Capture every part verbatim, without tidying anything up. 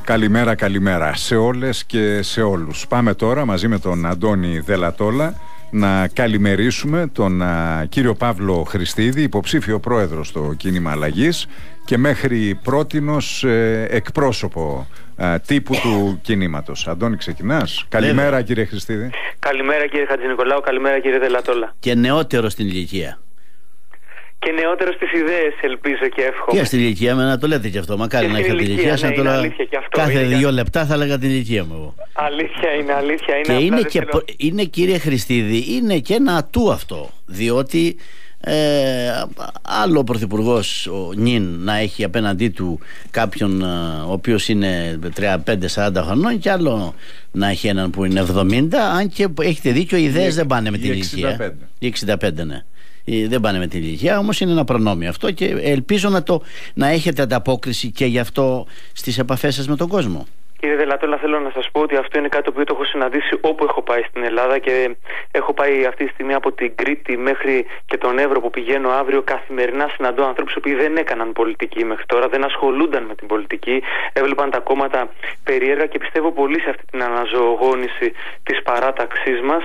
Καλημέρα, καλημέρα σε όλες και σε όλους. Πάμε τώρα μαζί με τον Αντώνη Δελατόλα να καλημερίσουμε τον α, κύριο Παύλο Χριστίδη, υποψήφιο πρόεδρο στο Κίνημα Αλλαγής και μέχρι πρότινος ε, εκπρόσωπο α, τύπου του κινήματος. Αντώνη, ξεκινάς. Καλημέρα. Βέβαια. Κύριε Χριστίδη. Καλημέρα κύριε Χατζηνικολάου, καλημέρα κύριε Δελατόλα. Και νεότερο στην ηλικία. Και νεότερο στις ιδέες, ελπίζω και εύχομαι. Και στην ηλικία, με να το λέτε κι αυτό. Μακάρι να είχα την ηλικία, ναι, σαν τώρα. Κάθε είναι δύο λεπτά θα έλεγα την ηλικία μου εγώ. Αλήθεια είναι, αλήθεια είναι. Και είναι, και θέλω... είναι, κύριε Χριστίδη, είναι και ένα ατού αυτό. Διότι ε, άλλο ο πρωθυπουργός, ο Νιν, να έχει απέναντί του κάποιον ο οποίος είναι τριάντα πέντε σαράντα χρονών, και άλλο να έχει έναν που είναι εβδομήντα. Αν και έχετε δίκιο, οι ιδέες δεν πάνε με την ηλικία. Οι εξήντα πέντε, ναι. Δεν πάνε με την ηλικία, όμως είναι ένα προνόμιο αυτό και ελπίζω να, το, να έχετε ανταπόκριση και γι' αυτό στις επαφές σας με τον κόσμο. Κύριε Δελατόλα, θέλω να σας πω ότι αυτό είναι κάτι το οποίο το έχω συναντήσει όπου έχω πάει στην Ελλάδα και έχω πάει αυτή τη στιγμή από την Κρήτη μέχρι και τον Εύρο που πηγαίνω αύριο. Καθημερινά συναντώ ανθρώπους που δεν έκαναν πολιτική μέχρι τώρα, δεν ασχολούνταν με την πολιτική, έβλεπαν τα κόμματα περίεργα και πιστεύω πολύ σε αυτή την αναζωογόνηση της παράταξής μας,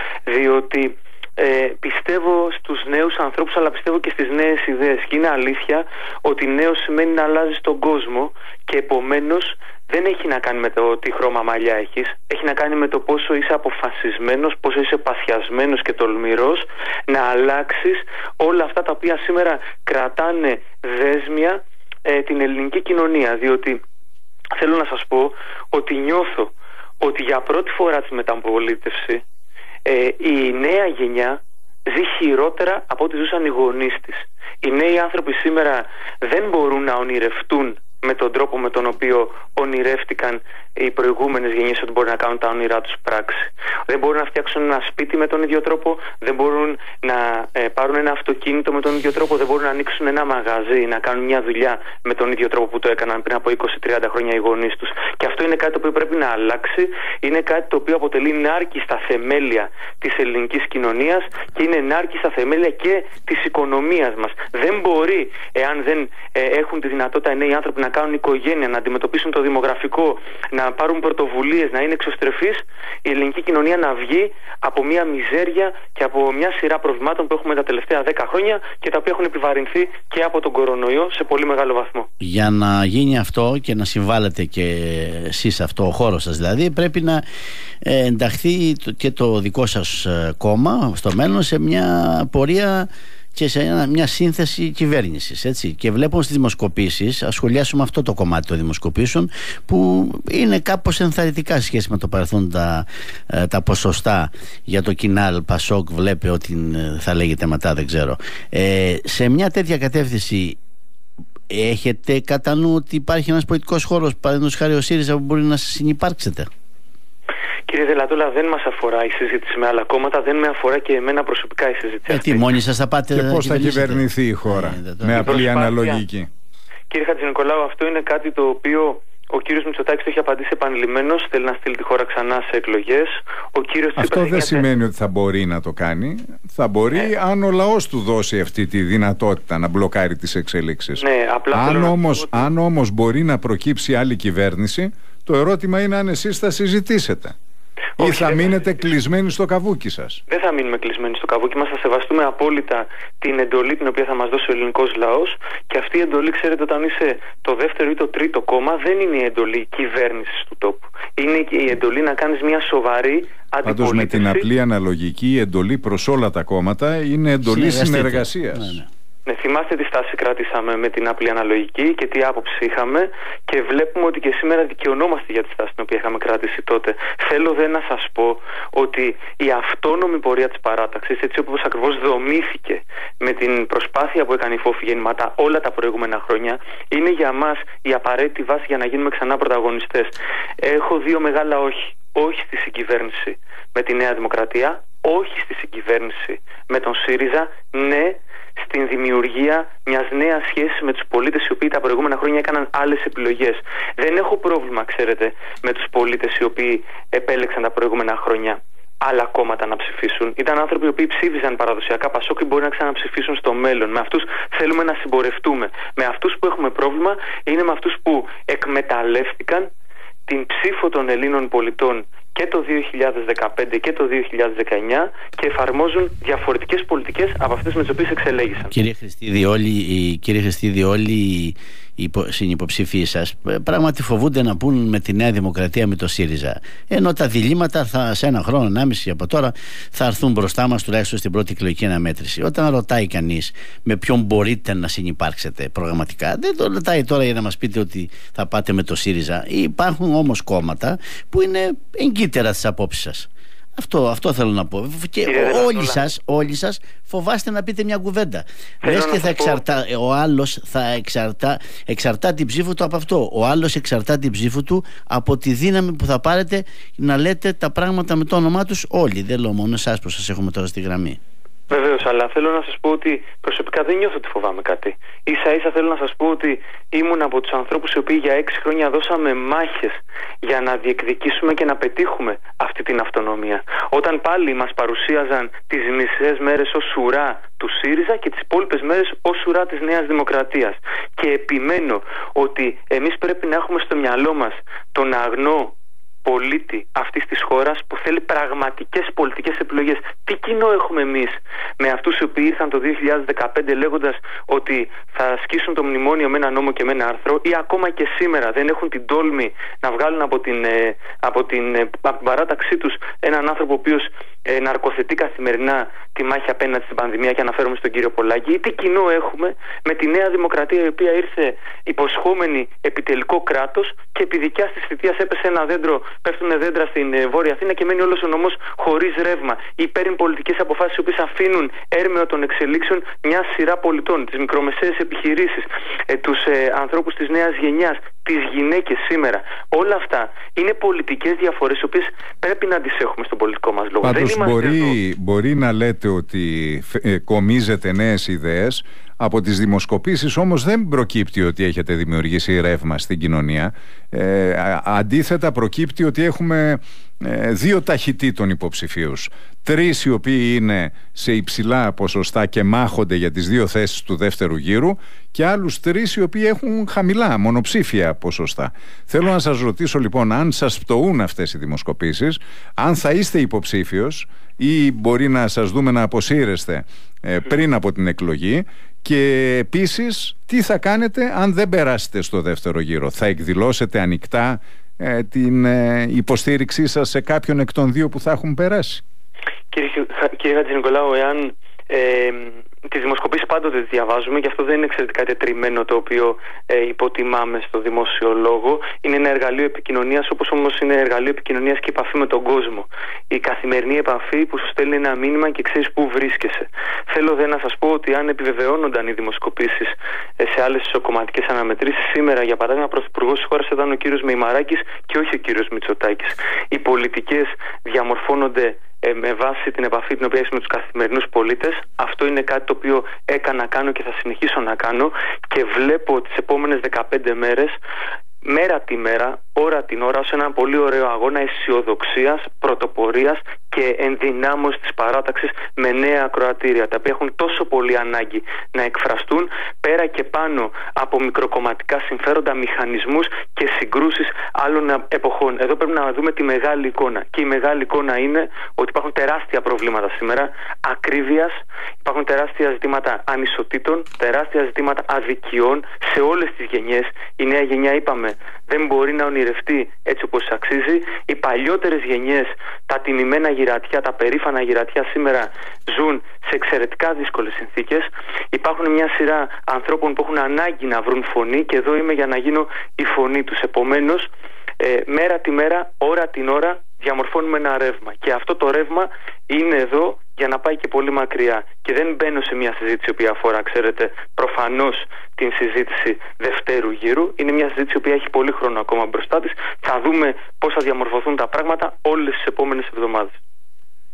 διότι Ε, πιστεύω στους νέους ανθρώπους, αλλά πιστεύω και στις νέες ιδέες. Και είναι αλήθεια ότι νέος σημαίνει να αλλάζεις τον κόσμο και επομένως δεν έχει να κάνει με το τι χρώμα μαλλιά έχεις. Έχει να κάνει με το πόσο είσαι αποφασισμένος, πόσο είσαι παθιασμένος και τολμηρός να αλλάξεις όλα αυτά τα οποία σήμερα κρατάνε δέσμια ε, την ελληνική κοινωνία. Διότι θέλω να σας πω ότι νιώθω ότι για πρώτη φορά τη μεταπολίτευση Ε, η νέα γενιά ζει χειρότερα από ό,τι ζούσαν οι γονείς της. Οι νέοι άνθρωποι σήμερα δεν μπορούν να ονειρευτούν με τον τρόπο με τον οποίο ονειρεύτηκαν οι προηγούμενες γενιές ότι μπορούν να κάνουν τα όνειρά τους πράξη. Δεν μπορούν να φτιάξουν ένα σπίτι με τον ίδιο τρόπο, δεν μπορούν να ε, πάρουν ένα αυτοκίνητο με τον ίδιο τρόπο, δεν μπορούν να ανοίξουν ένα μαγαζί, να κάνουν μια δουλειά με τον ίδιο τρόπο που το έκαναν πριν από είκοσι τριάντα χρόνια οι γονείς τους. Και αυτό είναι κάτι το οποίο πρέπει να αλλάξει, είναι κάτι το οποίο αποτελεί νάρκη στα θεμέλια της ελληνικής κοινωνίας και είναι νάρκη στα θεμέλια και της οικονομίας μας. Δεν μπορεί, εάν δεν ε, έχουν τη δυνατότητα οι νέοι άνθρωποι να κάνουν οικογένεια, να αντιμετωπίσουν το δημογραφικό, να πάρουν πρωτοβουλίες, να είναι εξωστρεφείς, η ελληνική κοινωνία να βγει από μια μιζέρια και από μια σειρά προβλημάτων που έχουμε τα τελευταία δέκα χρόνια και τα οποία έχουν επιβαρυνθεί και από τον κορονοϊό σε πολύ μεγάλο βαθμό. Για να γίνει αυτό και να συμβάλλετε και εσείς αυτό, ο χώρος σας δηλαδή, πρέπει να ενταχθεί και το δικό σας κόμμα στο μέλλον σε μια πορεία και σε μια σύνθεση κυβέρνησης, έτσι. Και βλέπουμε στις δημοσκοπήσεις, ας σχολιάσουμε αυτό το κομμάτι των δημοσκοπήσεων, που είναι κάπως ενθαρρυντικά σε σχέση με το παρελθόν τα, τα ποσοστά για το Κινάλ, Πασόκ, βλέπει ότι θα λέγεται μετά, δεν ξέρω. Ε, σε μια τέτοια κατεύθυνση έχετε κατά νου ότι υπάρχει ένας πολιτικός χώρος, παραδείγματος χάρη ο ΣΥΡΙΖΑ, που μπορεί να συνυπάρξετε? Κύριε Δελατόλα, δεν μας αφορά η συζήτηση με άλλα κόμματα, δεν με αφορά και εμένα προσωπικά η συζήτηση. Ε, τι, μόνοι σας θα πάτε? Και πώς θα κυβερνηθεί η χώρα ε, με απλή αναλογική? Κύριε Χατζηνικολάου, αυτό είναι κάτι το οποίο ο κύριος Μητσοτάκης το έχει απαντήσει επανειλημμένος. Θέλει να στείλει τη χώρα ξανά σε εκλογές. Ο κύριος αυτό δεν σημαίνει ότι θα μπορεί να το κάνει. Θα μπορεί ε. αν ο λαός του δώσει αυτή τη δυνατότητα να μπλοκάρει τις εξελίξεις. Ναι, απλά αν, όμως, ότι... αν όμως μπορεί να προκύψει άλλη κυβέρνηση, το ερώτημα είναι αν εσείς θα συζητήσετε. Όχι, ή θα μείνετε κλεισμένοι στο καβούκι σας? Δεν θα μείνουμε κλεισμένοι στο καβούκι μας. Θα σεβαστούμε απόλυτα την εντολή την οποία θα μας δώσει ο ελληνικός λαός. Και αυτή η εντολή, ξέρετε, όταν είσαι το δεύτερο ή το τρίτο κόμμα, δεν είναι η εντολή κυβέρνησης του τόπου. Είναι η εντολή να κάνεις μια σοβαρή αντιπολίτευση. Πάντως με την απλή αναλογική, η εντολή προς όλα τα κόμματα είναι εντολή συνεργασίας. Ναι, ναι. Ναι, θυμάστε τι στάση κρατήσαμε με την απλή αναλογική και τι άποψη είχαμε, και βλέπουμε ότι και σήμερα δικαιωνόμαστε για τη στάση την οποία είχαμε κρατήσει τότε. Θέλω δε να σας πω ότι η αυτόνομη πορεία της παράταξης, έτσι όπως ακριβώς δομήθηκε με την προσπάθεια που έκανε η Φόφη Γεννηματά όλα τα προηγούμενα χρόνια, είναι για μας η απαραίτητη βάση για να γίνουμε ξανά πρωταγωνιστές. Έχω δύο μεγάλα όχι. Όχι στη συγκυβέρνηση με τη Νέα Δημοκρατία, όχι στη συγκυβέρνηση με τον ΣΥΡΙΖΑ, ναι στην δημιουργία μιας νέας σχέσης με τους πολίτες οι οποίοι τα προηγούμενα χρόνια έκαναν άλλες επιλογές. Δεν έχω πρόβλημα, ξέρετε, με τους πολίτες οι οποίοι επέλεξαν τα προηγούμενα χρόνια άλλα κόμματα να ψηφίσουν. Ήταν άνθρωποι οι οποίοι ψήφιζαν παραδοσιακά Πασόκ και μπορεί να ξαναψηφίσουν στο μέλλον. Με αυτούς θέλουμε να συμπορευτούμε. Με αυτούς που έχουμε πρόβλημα είναι με αυτούς που εκμεταλλεύτηκαν την ψήφο των Ελλήνων πολιτών και το δύο χιλιάδες δεκαπέντε και το δύο χιλιάδες δεκαεννιά και εφαρμόζουν διαφορετικές πολιτικές από αυτές με τις οποίες εξελέγησαν. Κύριε Χριστίδη, όλοι, κύριε Χριστίδη, όλοι οι συνυποψήφοι σας πράγματι φοβούνται να πούν με τη Νέα Δημοκρατία, με το ΣΥΡΙΖΑ. Ενώ τα διλήμματα θα, σε ένα χρόνο, ενάμιση από τώρα, θα έρθουν μπροστά μας, τουλάχιστον στην πρώτη εκλογική αναμέτρηση. Όταν ρωτάει κανείς με ποιον μπορείτε να συνυπάρξετε προγραμματικά, δεν το ρωτάει τώρα για να μας πείτε ότι θα πάτε με το ΣΥΡΙΖΑ. Υπάρχουν όμως κόμματα που είναι εγκύτερα στις απόψεις σας. Αυτό, αυτό θέλω να πω. Και όλοι σας, όλοι σας φοβάστε να πείτε μια κουβέντα. Λες και θα εξαρτά, ο άλλος θα εξαρτά, εξαρτά την ψήφο του από αυτό. Ο άλλος εξαρτά την ψήφο του από τη δύναμη που θα πάρετε να λέτε τα πράγματα με το όνομά τους όλοι. Δεν λέω μόνο εσάς που σας έχουμε τώρα στη γραμμή. Βεβαίως, αλλά θέλω να σας πω ότι προσωπικά δεν νιώθω ότι φοβάμαι κάτι. Ίσα ίσα θέλω να σας πω ότι ήμουν από τους ανθρώπους οι οποίοι για έξι χρόνια δώσαμε μάχες για να διεκδικήσουμε και να πετύχουμε αυτή την αυτονομία. Όταν πάλι μας παρουσίαζαν τις μισές μέρες ως ουρά του ΣΥΡΙΖΑ και τις υπόλοιπες μέρες ως ουρά της Νέας Δημοκρατίας. Και επιμένω ότι εμείς πρέπει να έχουμε στο μυαλό μας τον αγνό πολίτη αυτής της χώρας που θέλει πραγματικές πολιτικές επιλογές. Τι κοινό έχουμε εμείς με αυτούς οι οποίοι ήρθαν το δύο χιλιάδες δεκαπέντε λέγοντας ότι θα ασκήσουν το μνημόνιο με ένα νόμο και με ένα άρθρο, ή ακόμα και σήμερα δεν έχουν την τόλμη να βγάλουν από την, ε, από την, ε, από την παράταξή τους έναν άνθρωπο ο οποίος ε, ναρκοθετεί καθημερινά τη μάχη απέναντι στην πανδημία, και αναφέρομαι στον κύριο Πολάκη. Ή τι κοινό έχουμε με τη Νέα Δημοκρατία, η οποία ήρθε υποσχόμενη επιτελικό κράτος και επί δικιάς της θητείας έπεσε ένα δέντρο, πέφτουν δέντρα στην ε, Βόρεια Αθήνα και μένει όλος ο νομός χωρίς ρεύμα. Ή παίρνει πολιτικές αποφάσεις οι οποίες αφήνουν έρμεο των εξελίξεων μια σειρά πολιτών, τις μικρομεσαίες επιχειρήσεις, ε, τους ε, ανθρώπους της νέας γενιάς, τις γυναίκες σήμερα. Όλα αυτά είναι πολιτικές διαφορές, οι οποίες πρέπει να τις έχουμε στον πολιτικό μας λόγο. Πάντως μπορεί, μπορεί να λέτε ότι ε, κομίζετε νέες ιδέες. Από τις δημοσκοπήσεις όμως δεν προκύπτει ότι έχετε δημιουργήσει ρεύμα στην κοινωνία. Ε, αντίθετα προκύπτει ότι έχουμε ε, δύο ταχυτήτων υποψηφίους. Τρεις οι οποίοι είναι σε υψηλά ποσοστά και μάχονται για τις δύο θέσεις του δεύτερου γύρου, και άλλους τρεις οι οποίοι έχουν χαμηλά μονοψήφια ποσοστά. Θέλω να σας ρωτήσω λοιπόν, αν σας πτωούν αυτές οι δημοσκοπήσεις, αν θα είστε υποψήφιος ή μπορεί να σας δούμε να αποσύρεστε ε, πριν από την εκλογή, και επίσης τι θα κάνετε αν δεν περάσετε στο δεύτερο γύρο. Θα εκδηλώσετε ανοιχτά ε, την ε, υποστήριξή σας σε κάποιον εκ των δύο που θα έχουν περάσει? Κύριε, κύριε Χατζηνικολάου, εάν ε, τις δημοσκοπήσεις πάντοτε τις διαβάζουμε, και αυτό δεν είναι εξαιρετικά τετριμένο το οποίο ε, υποτιμάμε στο δημόσιο λόγο. Είναι ένα εργαλείο επικοινωνίας, όπως όμως είναι εργαλείο επικοινωνίας και επαφή με τον κόσμο. Η καθημερινή επαφή που σου στέλνει ένα μήνυμα και ξέρεις πού βρίσκεσαι. Θέλω δε να σας πω ότι αν επιβεβαιώνονταν οι δημοσκοπήσεις ε, σε άλλες ισοκομματικές αναμετρήσεις, σήμερα για παράδειγμα πρωθυπουργός της χώρας ήταν ο κύριος Μεϊμαράκης και όχι ο κύριος Μητσοτάκης. Οι πολιτικές διαμορφώνονται Ε, με βάση την επαφή την οποία έχει με τους καθημερινούς πολίτες. Αυτό είναι κάτι το οποίο έκανα, κάνω και θα συνεχίσω να κάνω, και βλέπω τις επόμενες δεκαπέντε μέρες, μέρα τη μέρα, ώρα την ώρα, σε ένα πολύ ωραίο αγώνα αισιοδοξίας, πρωτοπορίας και ενδυνάμωσης της παράταξης με νέα ακροατήρια, τα οποία έχουν τόσο πολύ ανάγκη να εκφραστούν πέρα και πάνω από μικροκομματικά συμφέροντα, μηχανισμούς και συγκρούσεις άλλων εποχών. Εδώ πρέπει να δούμε τη μεγάλη εικόνα, και η μεγάλη εικόνα είναι ότι υπάρχουν τεράστια προβλήματα σήμερα ακρίβειας, υπάρχουν τεράστια ζητήματα ανισοτήτων, τεράστια ζητήματα αδικιών σε όλες τις γενιές. Η νέα γενιά, είπαμε, δεν μπορεί να ονειρευτεί έτσι όπως αξίζει. Οι παλιότερες γενιές, τα τιμημένα γυρατιά, τα περήφανα γυρατιά, σήμερα ζουν σε εξαιρετικά δύσκολες συνθήκες. Υπάρχουν μια σειρά ανθρώπων που έχουν ανάγκη να βρουν φωνή, και εδώ είμαι για να γίνω η φωνή τους. Επομένως, ε, μέρα τη μέρα, ώρα την ώρα, διαμορφώνουμε ένα ρεύμα, και αυτό το ρεύμα είναι εδώ για να πάει και πολύ μακριά. Και δεν μπαίνω σε μια συζήτηση που αφορά, ξέρετε, προφανώς την συζήτηση δευτέρου γύρου. Είναι μια συζήτηση που έχει πολύ χρόνο ακόμα μπροστά της. Θα δούμε πώς θα διαμορφωθούν τα πράγματα όλες τις επόμενες εβδομάδες.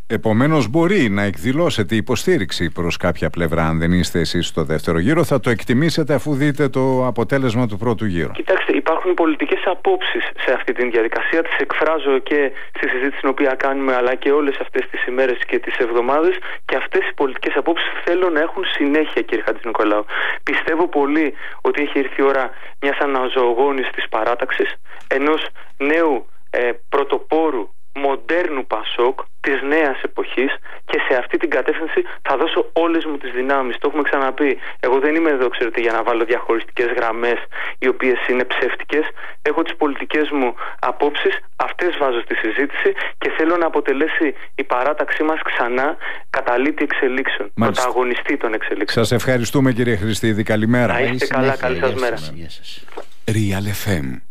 Επομένως μπορεί να εκδηλώσετε υποστήριξη προς κάποια πλευρά αν δεν είστε εσείς στο δεύτερο γύρο. Θα το εκτιμήσετε αφού δείτε το αποτέλεσμα του πρώτου γύρου. Κοιτάξτε, υπάρχουν πολιτικές απόψεις σε αυτή τη διαδικασία. Τις εκφράζω και στη συζήτηση την οποία κάνουμε, αλλά και όλες αυτές τις ημέρες και τις εβδομάδες. Και αυτές οι πολιτικές απόψεις θέλω να έχουν συνέχεια, κύριε Χατζηνικολάου. Πιστεύω πολύ ότι έχει έρθει η ώρα μιας αναζωογόνησης της παράταξης, ενός νέου ε, πρωτοπόρου μοντέρνου Πασόκ της νέας εποχής, και σε αυτή την κατεύθυνση θα δώσω όλες μου τις δυνάμεις. Το έχουμε ξαναπεί. Εγώ δεν είμαι εδώ, ξέρετε, για να βάλω διαχωριστικές γραμμές οι οποίες είναι ψεύτικες. Έχω τις πολιτικές μου απόψεις, αυτές βάζω στη συζήτηση και θέλω να αποτελέσει η παράταξή μας ξανά καταλήτη εξελίξεων. Μάλιστα. Πρωταγωνιστή των εξελίξεων. Σας ευχαριστούμε, κύριε Χριστίδη. Καλημέρα. Να είστε καλά, καλή σας μέρα. Real εφ εμ